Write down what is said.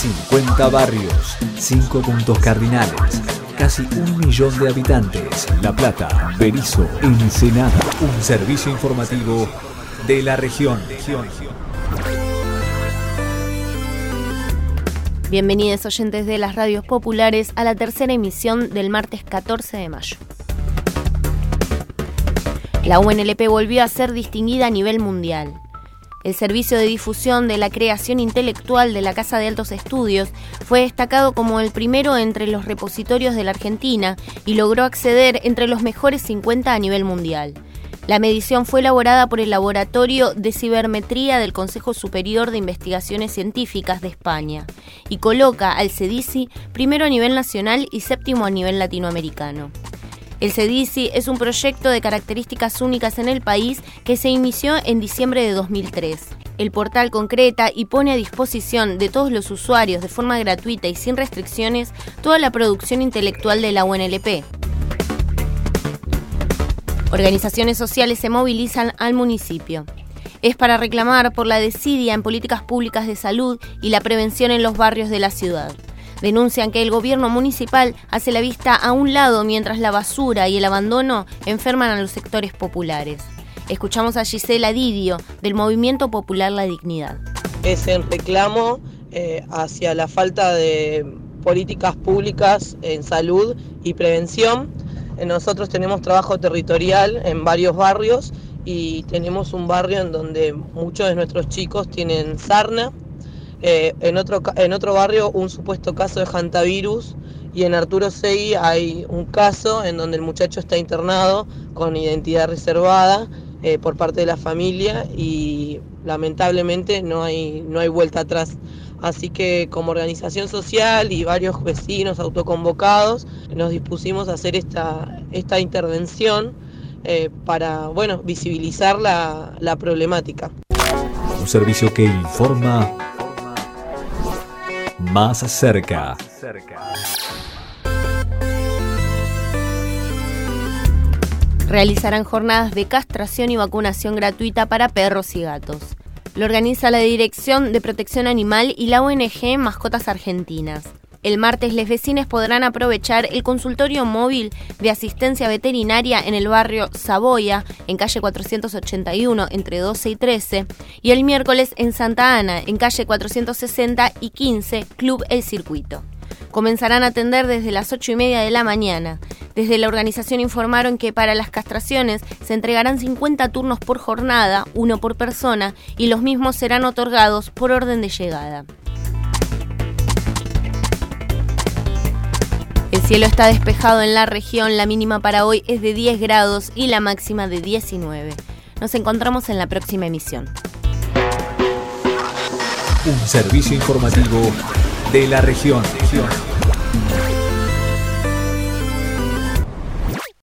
50 barrios, 5 puntos cardinales, casi 1 millón de habitantes. La Plata, Berisso, Ensenada. Un servicio informativo de la región. Bienvenidos oyentes de las radios populares a la tercera emisión del martes 14 de mayo. La UNLP volvió a ser distinguida a nivel mundial. El servicio de difusión de la creación intelectual de la Casa de Altos Estudios fue destacado como el primero entre los repositorios de la Argentina y logró acceder entre los mejores 50 a nivel mundial. La medición fue elaborada por el Laboratorio de Cibermetría del Consejo Superior de Investigaciones Científicas de España y coloca al CEDICI primero a nivel nacional y séptimo a nivel latinoamericano. El CEDICI es un proyecto de características únicas en el país que se inició en diciembre de 2003. El portal concreta y pone a disposición de todos los usuarios de forma gratuita y sin restricciones toda la producción intelectual de la UNLP. Organizaciones sociales se movilizan al municipio. Es para reclamar por la desidia en políticas públicas de salud y la prevención en los barrios de la ciudad. Denuncian que el gobierno municipal hace la vista a un lado mientras la basura y el abandono enferman a los sectores populares. Escuchamos a Gisela Didio, del Movimiento Popular La Dignidad. Es el reclamo hacia la falta de políticas públicas en salud y prevención. Nosotros tenemos trabajo territorial en varios barrios y tenemos un barrio en donde muchos de nuestros chicos tienen sarna. En otro barrio un supuesto caso de hantavirus y en Arturo Segui hay un caso en donde el muchacho está internado con identidad reservada por parte de la familia y lamentablemente no hay vuelta atrás. Así que como organización social y varios vecinos autoconvocados nos dispusimos a hacer esta intervención para visibilizar la problemática. Un servicio que informa más cerca. Realizarán jornadas de castración y vacunación gratuita para perros y gatos. Lo organiza la Dirección de Protección Animal y la ONG Mascotas Argentinas. El martes, los vecinos podrán aprovechar el consultorio móvil de asistencia veterinaria en el barrio Saboya, en calle 481, entre 12 y 13, y el miércoles en Santa Ana, en calle 460 y 15, Club El Circuito. Comenzarán a atender desde las 8:30 de la mañana. Desde la organización informaron que para las castraciones se entregarán 50 turnos por jornada, 1 por persona, y los mismos serán otorgados por orden de llegada. El cielo está despejado en la región, la mínima para hoy es de 10 grados y la máxima de 19. Nos encontramos en la próxima emisión. Un servicio informativo de la región.